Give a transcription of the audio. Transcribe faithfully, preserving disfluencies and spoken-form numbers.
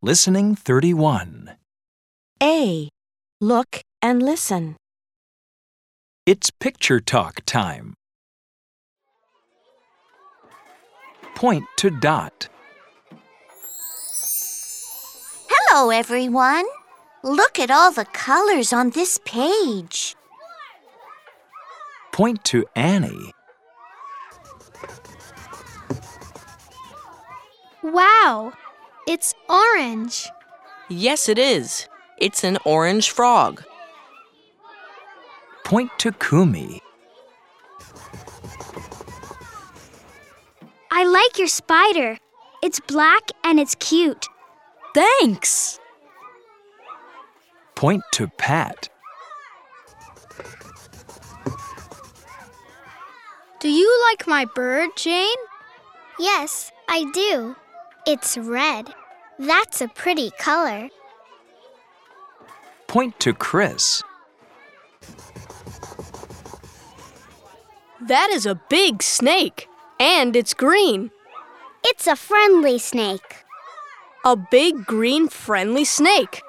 Listening thirty-one. A. Look and listen. It's picture talk time. Point to Dot. Hello, everyone. Look at all the colors on this page. Point to Annie. Wow! It's orange. Yes, it is. It's an orange frog. Point to Kumi. I like your spider. It's black and it's cute. Thanks! Point to Pat. Do you like my bird, Jane? Yes, I do. It's red. That's a pretty color. Point to Chris. That is a big snake, and it's green. It's a friendly snake. A big green friendly snake.